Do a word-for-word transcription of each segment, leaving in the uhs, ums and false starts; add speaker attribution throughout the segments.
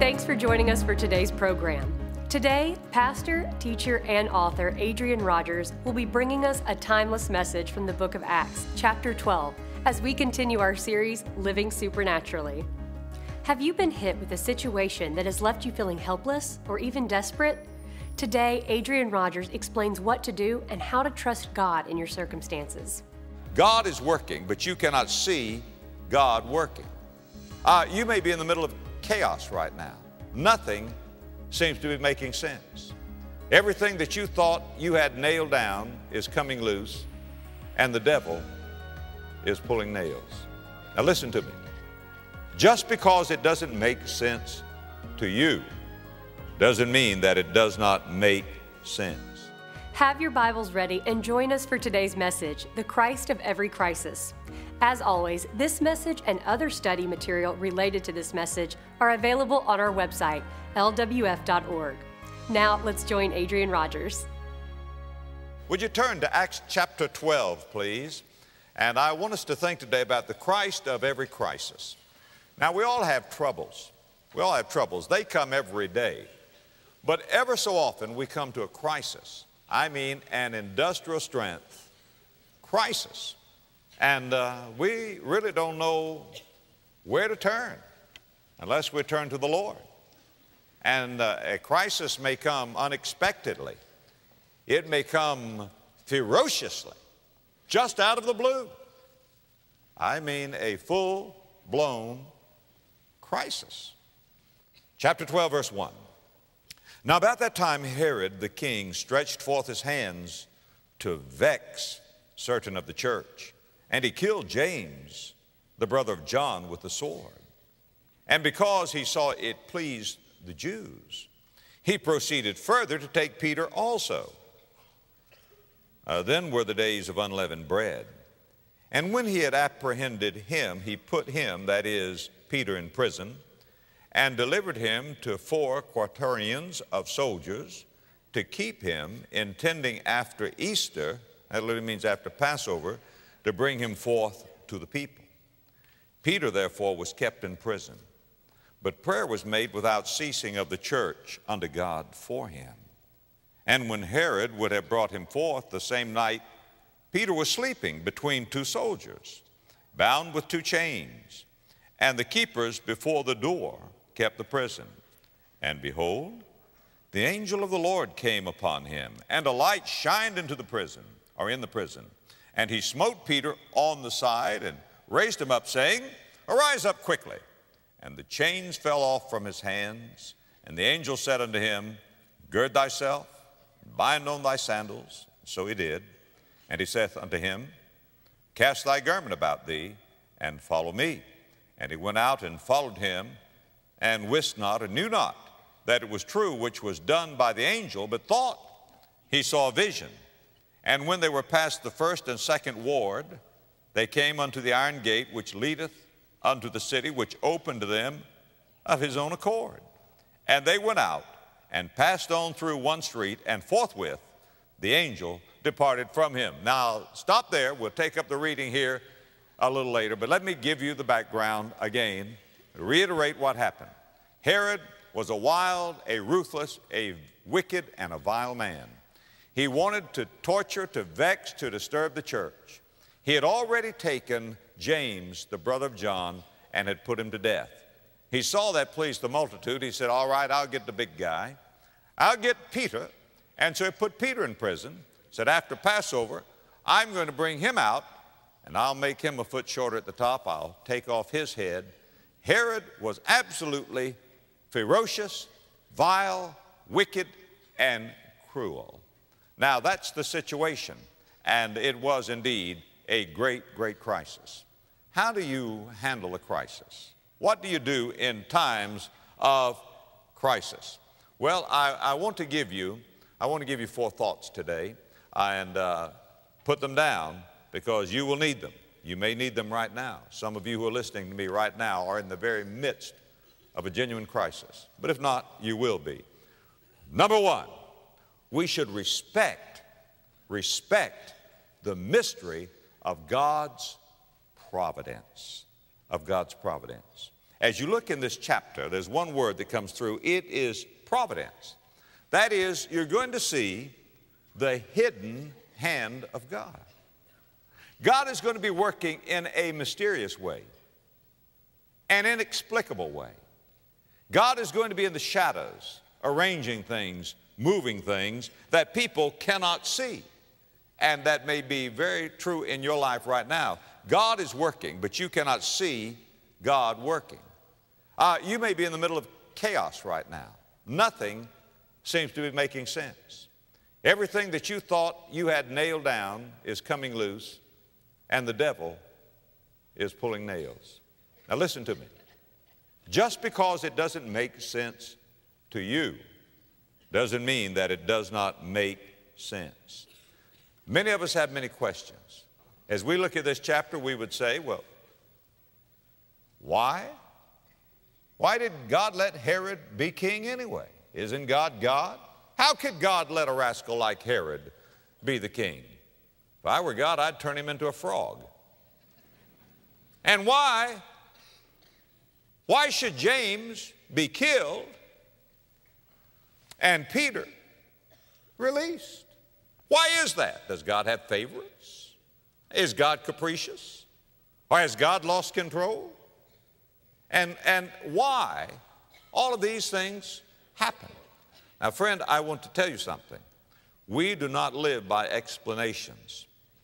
Speaker 1: Thanks for joining us for today's program. Today, pastor, teacher, and author Adrian Rogers will be bringing us a timeless message from the book of Acts, chapter twelve, as we continue our series, Living Supernaturally. Have you been hit with a situation that has left you feeling helpless or even desperate? Today, Adrian Rogers explains what to do and how to trust God in your circumstances.
Speaker 2: God is working, but you cannot see God working. Uh, you may be in the middle of chaos right now. Nothing seems to be making sense. Everything that you thought you had nailed down is coming loose, and the devil is pulling nails. Now listen to me. Just because it doesn't make sense to you doesn't mean that it does not make sense.
Speaker 1: Have your Bibles ready and join us for today's message, The Christ of Every Crisis. As always, this message and other study material related to this message are available on our website, L W F dot org. Now, let's join Adrian Rogers.
Speaker 2: Would you turn to Acts chapter twelve, please? And I want us to think today about the Christ of every crisis. Now, we all have troubles. We all have troubles. They come every day. But ever so often, we come to a crisis. I mean, an industrial strength crisis. And uh, we really don't know where to turn unless we turn to the Lord. And uh, a crisis may come unexpectedly. It may come ferociously, just out of the blue. I mean a full-blown crisis. Chapter twelve, verse one. Now about that time Herod the king stretched forth his hands to vex certain of the church, and he killed James, the brother of John, with the sword. And because he saw it pleased the Jews, he proceeded further to take Peter also. Uh, then were the days of unleavened bread. And when he had apprehended him, he put him, that is, Peter, in prison, and delivered him to four quaternions of soldiers to keep him, intending after Easter, that literally means after Passover, to bring him forth to the people. Peter, therefore, was kept in prison, but prayer was made without ceasing of the church unto God for him. And when Herod would have brought him forth the same night, Peter was sleeping between two soldiers, bound with two chains, and the keepers before the door kept the prison. And behold, the angel of the Lord came upon him, and a light shined into the prison, or in the prison. And he smote Peter on the side and raised him up, saying, Arise up quickly. And the chains fell off from his hands. And the angel said unto him, Gird thyself, bind on thy sandals. So he did. And he saith unto him, Cast thy garment about thee, and follow me. And he went out and followed him, and wist not, and knew not, that it was true which was done by the angel, but thought he saw a vision. And when they were past the first and second ward, they came unto the iron gate which leadeth unto the city, which opened to them of his own accord. And they went out and passed on through one street, and forthwith the angel departed from him. Now, stop there. We'll take up the reading here a little later, but let me give you the background again, reiterate what happened. Herod was a wild, a ruthless, a wicked, and a vile man. He wanted to torture, to vex, to disturb the church. He had already taken James, the brother of John, and had put him to death. He saw that pleased the multitude. He said, all right, I'll get the big guy. I'll get Peter. And so he put Peter in prison, said, after Passover, I'm going to bring him out, and I'll make him a foot shorter at the top. I'll take off his head. Herod was absolutely ferocious, vile, wicked, and cruel. Now, that's the situation, and it was indeed a great, great crisis. How do you handle a crisis? What do you do in times of crisis? Well, I, I want to give you, I want to give you four thoughts today, and uh, put them down because you will need them. You may need them right now. Some of you who are listening to me right now are in the very midst of a genuine crisis, but if not, you will be. Number one, we should respect, respect the mystery of God's providence, of God's providence. As you look in this chapter, there's one word that comes through. It is providence. That is, you're going to see the hidden hand of God. God is going to be working in a mysterious way, an inexplicable way. God is going to be in the shadows, arranging things, moving things that people cannot see. And that may be very true in your life right now. God is working, but you cannot see God working. Uh, you may be in the middle of chaos right now. Nothing seems to be making sense. Everything that you thought you had nailed down is coming loose, and the devil is pulling nails. Now listen to me. Just because it doesn't make sense to you doesn't mean that it does not make sense. Many of us have many questions. As we look at this chapter, we would say, well, why? Why did God let Herod be king anyway? Isn't God God? How could God let a rascal like Herod be the king? If I were God, I'd turn him into a frog. And why? Why should James be killed and Peter released? Why is that? Does God have favorites? Is God capricious? Or has God lost control? And, and why all of these things happen? Now, friend, I want to tell you something. We do not live by explanations.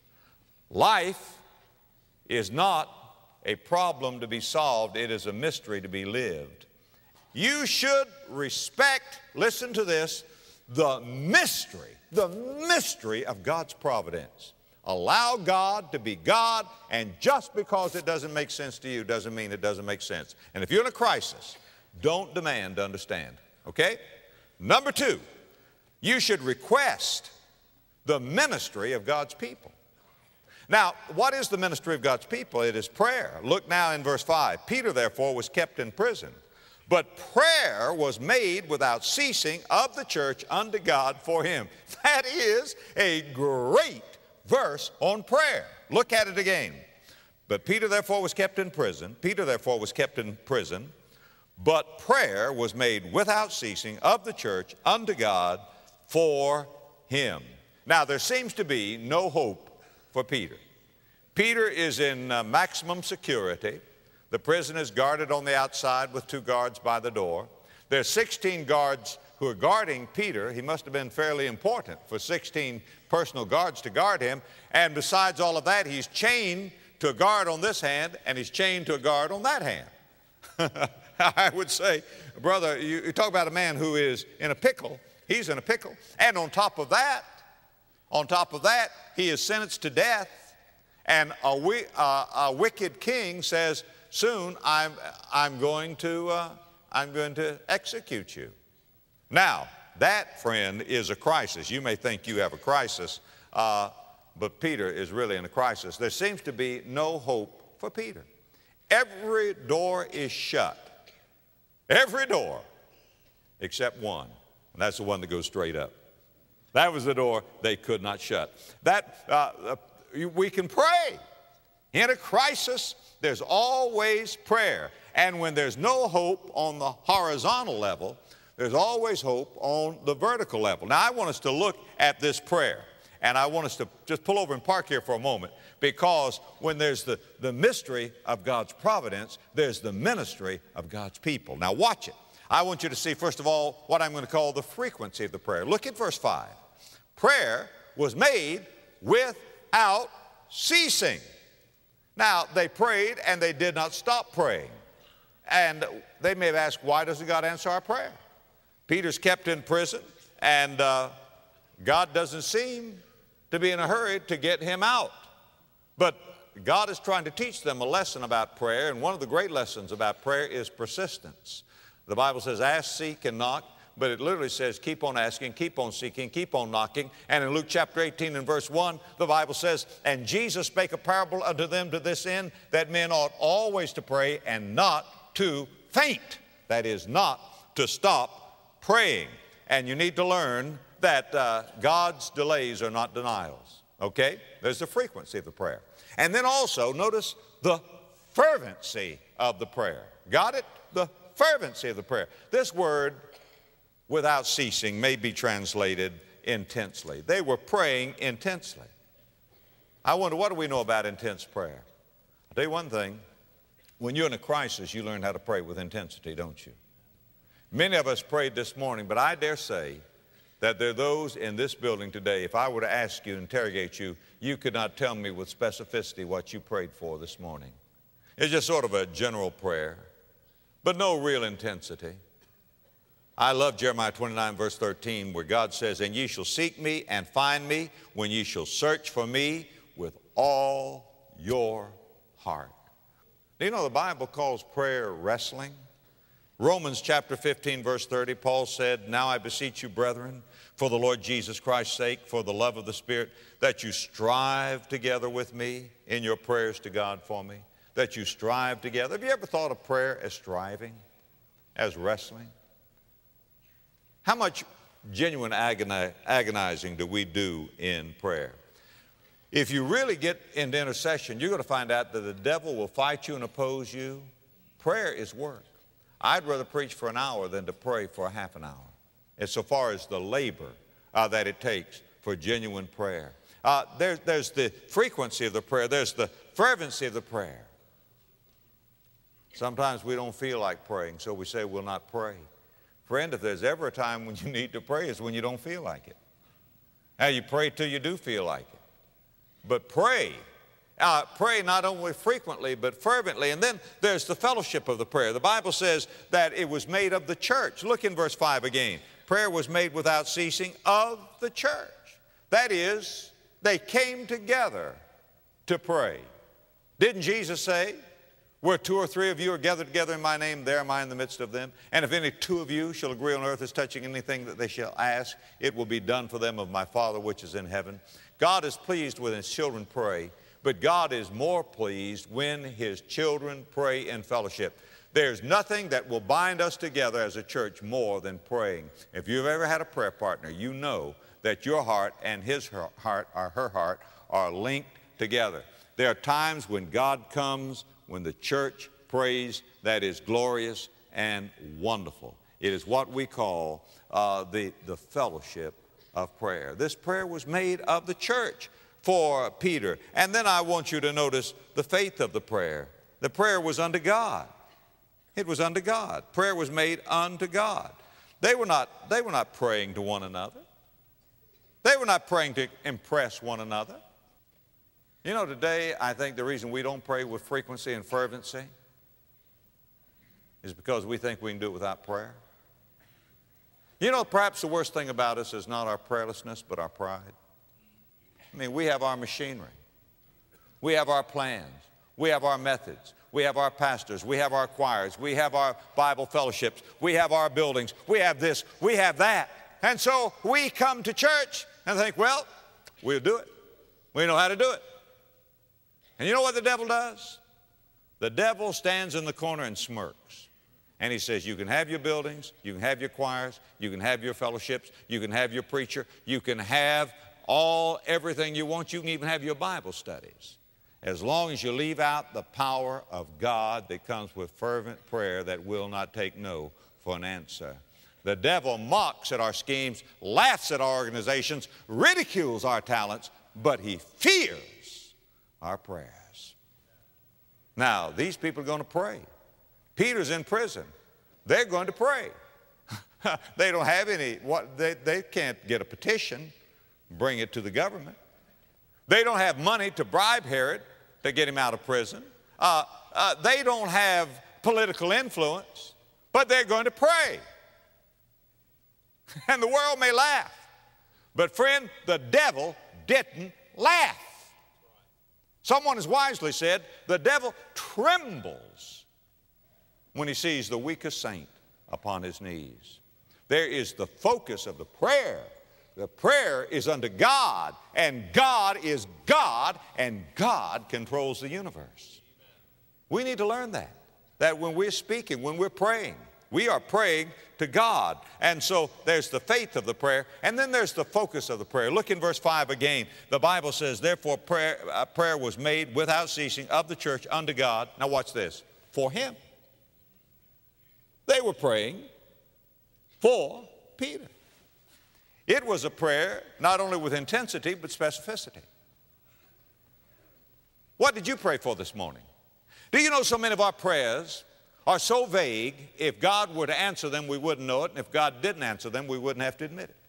Speaker 2: Life is not a problem to be solved. It is a mystery to be lived. You should respect, listen to this, the mystery, the mystery of God's providence. Allow God to be God, and just because it doesn't make sense to you doesn't mean it doesn't make sense. And if you're in a crisis, don't demand to understand, okay? Number two, you should request the ministry of God's people. Now, what is the ministry of God's people? It is prayer. Look now in verse five. Peter, therefore, was kept in prison, but prayer was made without ceasing of the church unto God for him. That is a great verse on prayer. Look at it again. But Peter, therefore, was kept in prison. Peter, therefore, was kept in prison, but prayer was made without ceasing of the church unto God for him. Now, there seems to be no hope for Peter. Peter is in uh, maximum security. The prison is guarded on the outside with two guards by the door. There are sixteen guards who are guarding Peter. He must have been fairly important for sixteen personal guards to guard him. And besides all of that, he's chained to a guard on this hand, and he's chained to a guard on that hand. I would say, brother, you, you talk about a man who is in a pickle. He's in a pickle. And on top of that, on top of that, he is sentenced to death. And a, wi uh, a wicked king says, soon I'm, I'm, going to, uh, I'm going to execute you. Now, that, friend, is a crisis. You may think you have a crisis, uh, but Peter is really in a crisis. There seems to be no hope for Peter. Every door is shut. Every door except one, and that's the one that goes straight up. That was the door they could not shut. That, uh, uh, we can pray. In a crisis, there's always prayer. And when there's no hope on the horizontal level, there's always hope on the vertical level. Now, I want us to look at this prayer, and I want us to just pull over and park here for a moment, because when there's the, the mystery of God's providence, there's the ministry of God's people. Now, watch it. I want you to see, first of all, what I'm going to call the frequency of the prayer. Look at verse five. Prayer was made without ceasing. Now, they prayed, and they did not stop praying. And they may have asked, why doesn't God answer our prayer? Peter's kept in prison, and uh, God doesn't seem to be in a hurry to get him out. But God is trying to teach them a lesson about prayer, and one of the great lessons about prayer is persistence. The Bible says, ask, seek, and knock, but it literally says, keep on asking, keep on seeking, keep on knocking. And in Luke chapter eighteen and verse one, the Bible says, and Jesus spake a parable unto them to this end, that men ought always to pray and not to faint. That is, not to stop praying. And you need to learn that uh, God's delays are not denials, okay? There's the frequency of the prayer. And then also, notice the fervency of the prayer. Got it? The fervency of the prayer. This word, without ceasing, may be translated intensely. They were praying intensely. I wonder, what do we know about intense prayer? I'll tell you one thing. When you're in a crisis, you learn how to pray with intensity, don't you? Many of us prayed this morning, but I dare say that there are those in this building today, if I were to ask you, interrogate you, you could not tell me with specificity what you prayed for this morning. It's just sort of a general prayer, but no real intensity. I love Jeremiah twenty-nine, verse thirteen, where God says, "And ye shall seek me and find me when ye shall search for me with all your heart." Do you know the Bible calls prayer wrestling? Romans chapter fifteen, verse thirty, Paul said, "Now I beseech you, brethren, for the Lord Jesus Christ's sake, for the love of the Spirit, that you strive together with me in your prayers to God for me." That you strive together. Have you ever thought of prayer as striving, as wrestling? How much genuine agoni- agonizing do we do in prayer? If you really get into intercession, you're going to find out that the devil will fight you and oppose you. Prayer is work. I'd rather preach for an hour than to pray for a half an hour, as so far as the labor uh, that it takes for genuine prayer. Uh, there, there's the frequency of the prayer. There's the fervency of the prayer. Sometimes we don't feel like praying, so we say we'll not pray. Friend, if there's ever a time when you need to pray, it's when you don't feel like it. Now, you pray till you do feel like it. But pray. Uh, pray not only frequently, but fervently. And then there's the fellowship of the prayer. The Bible says that it was made of the church. Look in verse five again. Prayer was made without ceasing of the church. That is, they came together to pray. Didn't Jesus say, "Where two or three of you are gathered together in my name, there am I in the midst of them. And if any two of you shall agree on earth as touching anything that they shall ask, it will be done for them of my Father which is in heaven." God is pleased when His children pray, but God is more pleased when His children pray in fellowship. There's nothing that will bind us together as a church more than praying. If you've ever had a prayer partner, you know that your heart and his heart or her heart are linked together. There are times when God comes, when the church prays, that is glorious and wonderful. It is what we call uh, the, the fellowship of prayer. This prayer was made of the church for Peter. And then I want you to notice the faith of the prayer. The prayer was unto God. It was unto God. Prayer was made unto God. They were not, they were not praying to one another. They were not praying to impress one another. You know, today, I think the reason we don't pray with frequency and fervency is because we think we can do it without prayer. You know, perhaps the worst thing about us is not our prayerlessness, but our pride. I mean, we have our machinery. We have our plans. We have our methods. We have our pastors. We have our choirs. We have our Bible fellowships. We have our buildings. We have this. We have that. And so we come to church and think, well, we'll do it. We know how to do it. And you know what the devil does? The devil stands in the corner and smirks. And he says, you can have your buildings, you can have your choirs, you can have your fellowships, you can have your preacher, you can have all, everything you want, you can even have your Bible studies. As long as you leave out the power of God that comes with fervent prayer that will not take no for an answer. The devil mocks at our schemes, laughs at our organizations, ridicules our talents, but he fears our prayers. Now, these people are going to pray. Peter's in prison. They're going to pray. They don't have any, what, they, they can't get a petition, bring it to the government. They don't have money to bribe Herod to get him out of prison. Uh, uh, they don't have political influence, but they're going to pray. And the world may laugh. But friend, the devil didn't laugh. Someone has wisely said, the devil trembles when he sees the weakest saint upon his knees. There is the focus of the prayer. The prayer is unto God, and God is God, and God controls the universe. We need to learn that, that when we're speaking, when we're praying, We are praying to God. And so there's the faith of the prayer, and then there's the focus of the prayer. Look in verse five again. The Bible says, therefore prayer, uh, prayer was made without ceasing of the church unto God. Now watch this. For him. They were praying for Peter. It was a prayer not only with intensity but specificity. What did you pray for this morning? Do you know so many of our prayers are so vague, if God were to answer them, we wouldn't know it, and if God didn't answer them, we wouldn't have to admit it.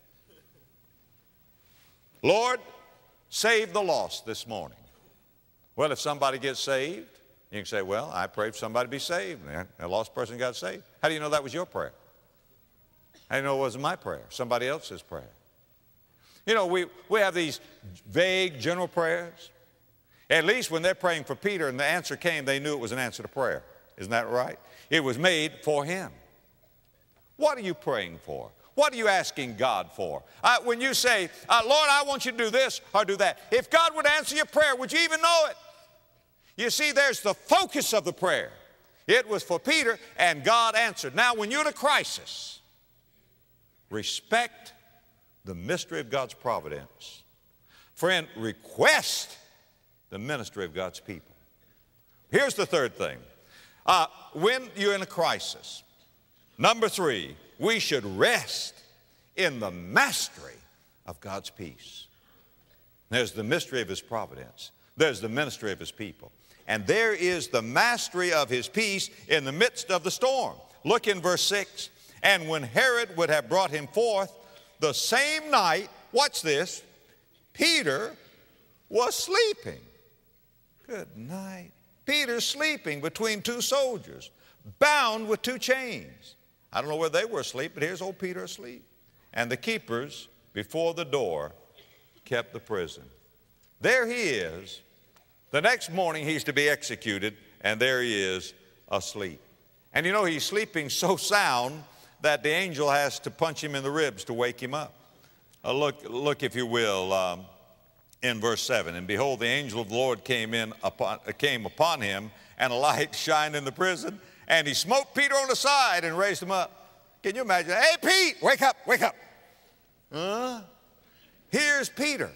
Speaker 2: Lord, save the lost this morning. Well, if somebody gets saved, you can say, well, I prayed for somebody to be saved, and a lost person got saved. How do you know that was your prayer? How do you know it wasn't my prayer, somebody else's prayer? You know, we, we have these vague, general prayers. At least when they're praying for Peter and the answer came, they knew it was an answer to prayer. Isn't that right? It was made for him. What are you praying for? What are you asking God for? Uh, when you say, uh, Lord, I want you to do this or do that, if God would answer your prayer, would you even know it? You see, there's the focus of the prayer. It was for Peter, and God answered. Now, when you're in a crisis, respect the mystery of God's providence. Friend, request the ministry of God's people. Here's the third thing. Uh, when you're in a crisis, number three, we should rest in the mastery of God's peace. There's the mystery of his providence. There's the ministry of his people. And there is the mastery of his peace in the midst of the storm. Look in verse six. And when Herod would have brought him forth, the same night, watch this, Peter was sleeping. Good night. Peter's sleeping between two soldiers, bound with two chains. I don't know where they were asleep, but here's old Peter asleep. And the keepers before the door kept the prison. There he is. The next morning he's to be executed, and there he is asleep. And you know, he's sleeping so sound that the angel has to punch him in the ribs to wake him up. Uh, look, look, if you will, um, in verse seven. And behold, the angel of the Lord came in upon, uh, came upon him, and a light shined in the prison, and he smote Peter on the side and raised him up. Can you imagine? Hey, Pete, wake up, wake up. Huh? Here's Peter,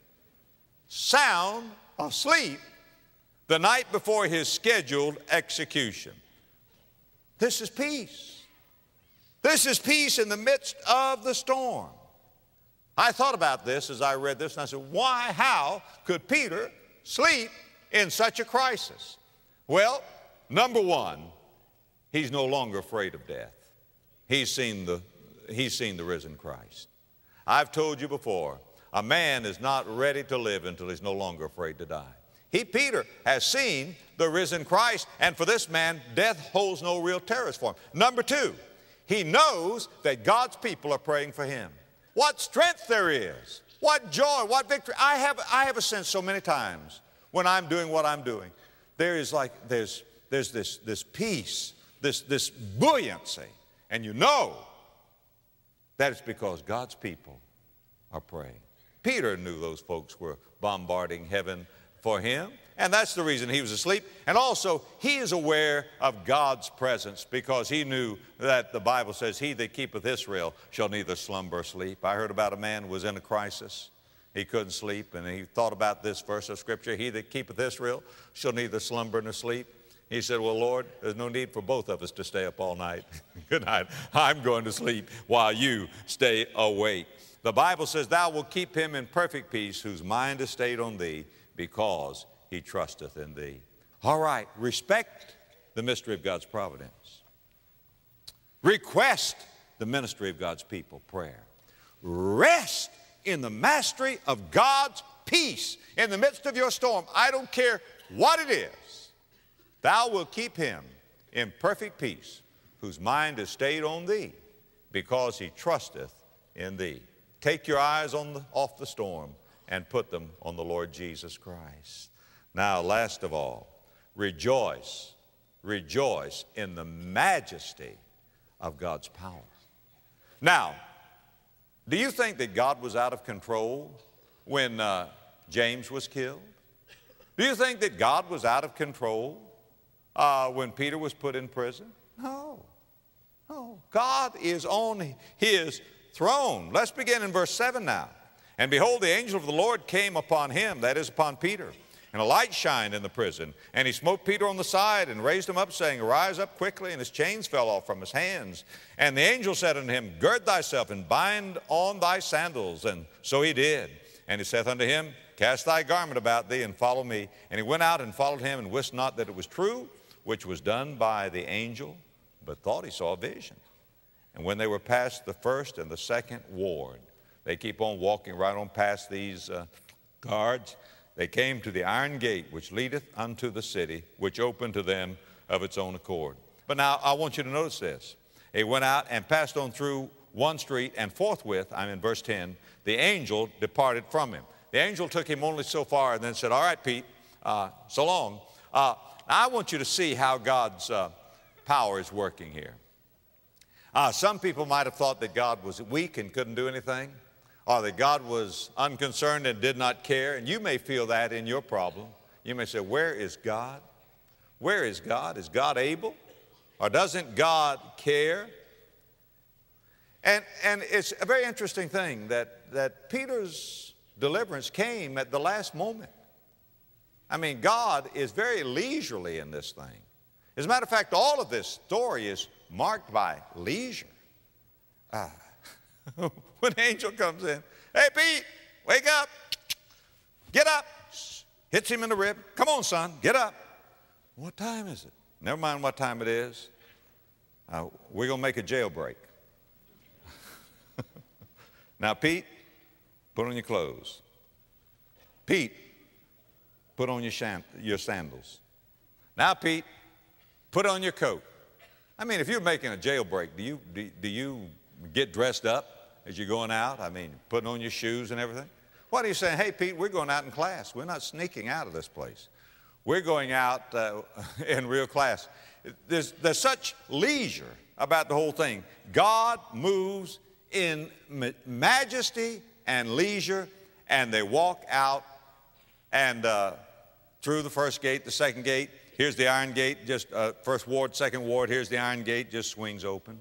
Speaker 2: sound asleep the night before his scheduled execution. This is peace. This is peace in the midst of the storm. I thought about this as I read this, and I said, why, how could Peter sleep in such a crisis? Well, number one, he's no longer afraid of death. He's seen the, he's seen the risen Christ. I've told you before, a man is not ready to live until he's no longer afraid to die. He, Peter, has seen the risen Christ, and for this man, death holds no real terrors for him. Number two, he knows that God's people are praying for him. What strength there is, what joy, what victory. I have, I have a sense so many times when I'm doing what I'm doing, there is like, there's, there's this, this peace, this, this buoyancy, and you know that it's because God's people are praying. Peter knew those folks were bombarding heaven for him, and that's the reason he was asleep. And also, he is aware of God's presence because he knew that the Bible says, he that keepeth Israel shall neither slumber or sleep. I heard about a man who was in a crisis. He couldn't sleep, and he thought about this verse of Scripture, he that keepeth Israel shall neither slumber nor sleep. He said, well, Lord, there's no need for both of us to stay up all night. Good night. I'm going to sleep while you stay awake. The Bible says, thou wilt keep him in perfect peace whose mind is stayed on thee, because he trusteth in thee. All right, respect the mystery of God's providence. Request the ministry of God's people, prayer. Rest in the mastery of God's peace in the midst of your storm. I don't care what it is. Thou wilt keep him in perfect peace whose mind is stayed on thee, because he trusteth in thee. Take your eyes on the, off the storm and put them on the Lord Jesus Christ. Now, last of all, rejoice, rejoice in the majesty of God's power. Now, do you think that God was out of control when uh, James was killed? Do you think that God was out of control uh, when Peter was put in prison? No, no. God is on his throne. Let's begin in verse seven now. And behold, the angel of the Lord came upon him, that is upon Peter. And a light shined in the prison. And he smote Peter on the side and raised him up, saying, Arise up quickly. And his chains fell off from his hands. And the angel said unto him, Gird thyself and bind on thy sandals. And so he did. And he saith unto him, Cast thy garment about thee and follow me. And he went out and followed him, and wist not that it was true, which was done by the angel, but thought he saw a vision. And when they were past the first and the second ward, they keep on walking right on past these uh, guards. They came to the iron gate which leadeth unto the city, which opened to them of its own accord. But now I want you to notice this. He went out and passed on through one street, and forthwith, I'm in verse ten, the angel departed from him. The angel took him only so far and then said, All right, Pete, uh, so long. Uh, I want you to see how God's uh, power is working here. Uh, some people might have thought that God was weak and couldn't do anything, or that God was unconcerned and did not care. And you may feel that in your problem. You may say, where is God? Where is God? Is God able? Or doesn't God care? And, and it's a very interesting thing that, that Peter's deliverance came at the last moment. I mean, God is very leisurely in this thing. As a matter of fact, all of this story is marked by leisure. Ah. When the angel comes in, Hey, Pete, wake up. Get up. Hits him in the rib. Come on, son, get up. What time is it? Never mind what time it is. Uh, we're going to make a jailbreak. Now, Pete, put on your clothes. Pete, put on your, shan- your sandals. Now, Pete, put on your coat. I mean, if you're making a jailbreak, do you, do, do you get dressed up as you're going out? I mean, putting on your shoes and everything? What are you saying? Hey, Pete, we're going out in class. We're not sneaking out of this place. We're going out uh, in real class. There's, there's such leisure about the whole thing. God moves in ma- majesty and leisure, and they walk out and uh, through the first gate, the second gate. Here's the iron gate, just uh, first ward, second ward. Here's the iron gate, just swings open.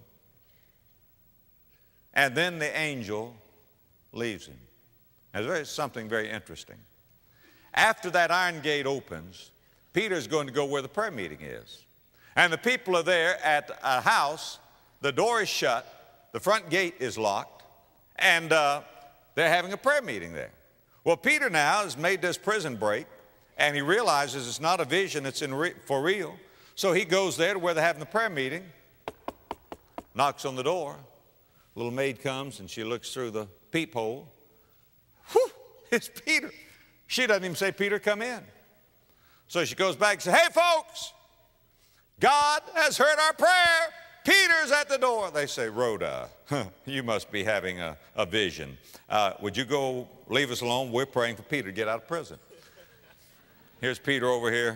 Speaker 2: And then the angel leaves him. Now, there's something very interesting. After that iron gate opens, Peter's going to go where the prayer meeting is. And the people are there at a house. The door is shut. The front gate is locked. And uh, they're having a prayer meeting there. Well, Peter now has made this prison break, and he realizes it's not a vision, it's in re- for real. So he goes there to where they're having the prayer meeting, knocks on the door. A little maid comes, and she looks through the peephole. Whew, it's Peter. She doesn't even say, Peter, come in. So she goes back and says, hey, folks, God has heard our prayer. Peter's at the door. They say, Rhoda, you must be having a, a vision. Uh, would you go leave us alone? We're praying for Peter to get out of prison. Here's Peter over here.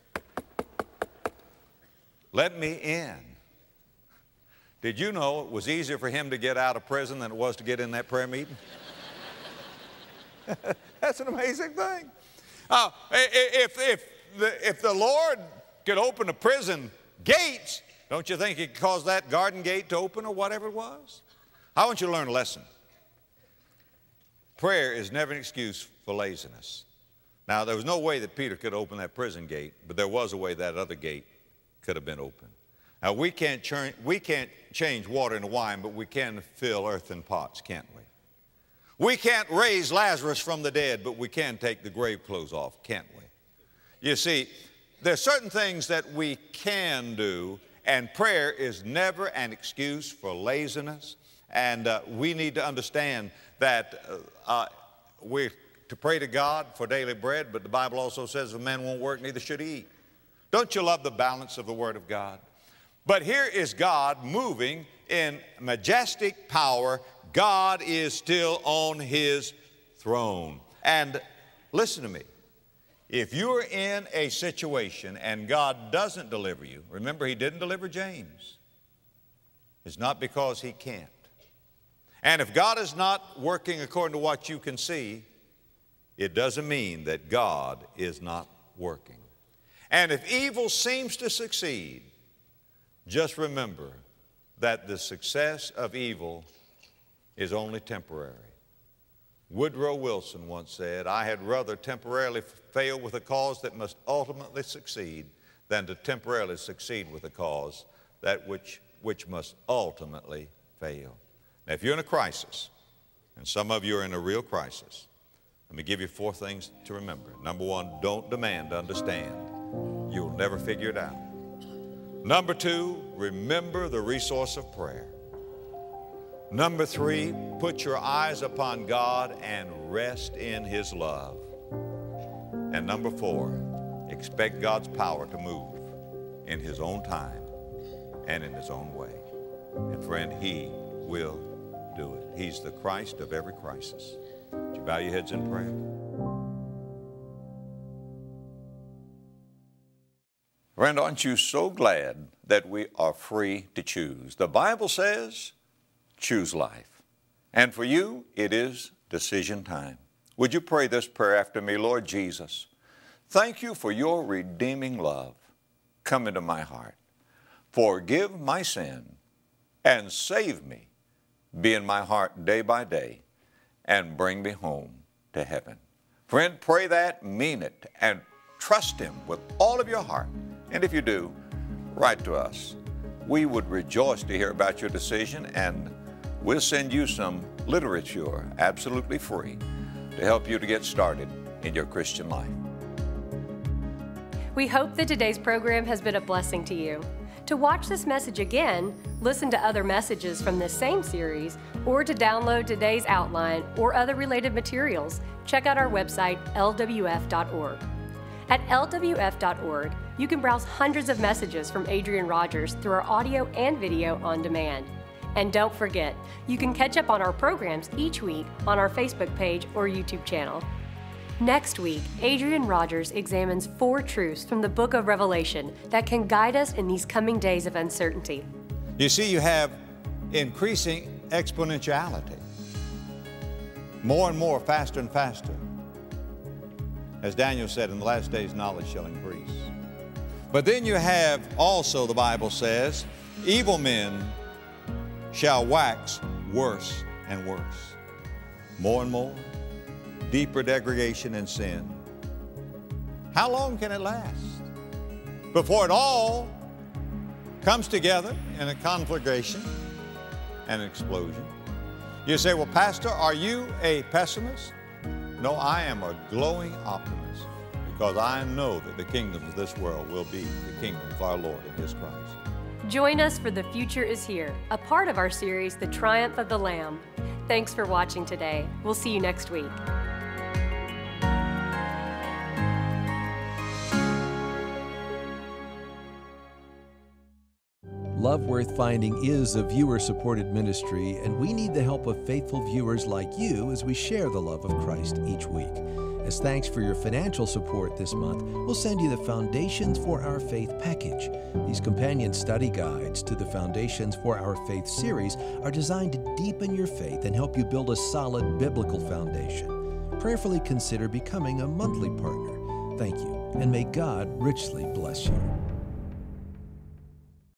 Speaker 2: Let me in. Did you know it was easier for him to get out of prison than it was to get in that prayer meeting? That's an amazing thing. Uh, if, if, the, if the Lord could open the prison gates, don't you think he could cause that garden gate to open or whatever it was? I want you to learn a lesson. Prayer is never an excuse for laziness. Now, there was no way that Peter could open that prison gate, but there was a way that other gate could have been opened. Now, we can't, churn, we can't change water into wine, but we can fill earthen pots, can't we? We can't raise Lazarus from the dead, but we can take the grave clothes off, can't we? You see, there are certain things that we can do, and prayer is never an excuse for laziness. And uh, we need to understand that uh, uh, we're to pray to God for daily bread, but the Bible also says if a man won't work, neither should he eat. Don't you love the balance of the Word of God? But here is God moving in majestic power. God is still on his throne. And listen to me. If you're in a situation and God doesn't deliver you, remember he didn't deliver James. It's not because he can't. And if God is not working according to what you can see, it doesn't mean that God is not working. And if evil seems to succeed, just remember that the success of evil is only temporary. Woodrow Wilson once said, "I had rather temporarily fail with a cause that must ultimately succeed than to temporarily succeed with a cause that which, which must ultimately fail." Now, if you're in a crisis, and some of you are in a real crisis, let me give you four things to remember. Number one, don't demand to understand. You'll never figure it out. Number two, remember the resource of prayer. Number three, put your eyes upon God and rest in His love. And number four, expect God's power to move in His own time and in His own way. And friend, He will do it. He's the Christ of every crisis. Would you bow your heads in prayer? Friend, aren't you so glad that we are free to choose? The Bible says, choose life. And for you, it is decision time. Would you pray this prayer after me? Lord Jesus, thank you for your redeeming love. Come into my heart. Forgive my sin and save me. Be in my heart day by day and bring me home to heaven. Friend, pray that, mean it, and trust Him with all of your heart. And if you do, write to us. We would rejoice to hear about your decision, and we'll send you some literature absolutely free to help you to get started in your Christian life.
Speaker 1: We hope that today's program has been a blessing to you. To watch this message again, listen to other messages from this same series, or to download today's outline or other related materials, check out our website, L W F dot org. At L W F dot org, you can browse hundreds of messages from Adrian Rogers through our audio and video on demand. And don't forget, you can catch up on our programs each week on our Facebook page or YouTube channel. Next week, Adrian Rogers examines four truths from the book of Revelation that can guide us in these coming days of uncertainty.
Speaker 2: You see, you have increasing exponentiality. More and more, faster and faster. As Daniel said, in the last days, knowledge shall increase. But then you have also, the Bible says, evil men shall wax worse and worse. More and more, deeper degradation and sin. How long can it last before it all comes together in a conflagration and an explosion? You say, well, Pastor, are you a pessimist? No, I am a glowing optimist, because I know that the kingdoms of this world will be the kingdom of our Lord and His Christ.
Speaker 1: Join us for The Future is Here, a part of our series, The Triumph of the Lamb. Thanks for watching today. We'll see you next week.
Speaker 3: Love Worth Finding is a viewer-supported ministry, and we need the help of faithful viewers like you as we share the love of Christ each week. As thanks for your financial support this month, we'll send you the Foundations for Our Faith package. These companion study guides to the Foundations for Our Faith series are designed to deepen your faith and help you build a solid biblical foundation. Prayerfully consider becoming a monthly partner. Thank you, and may God richly bless you.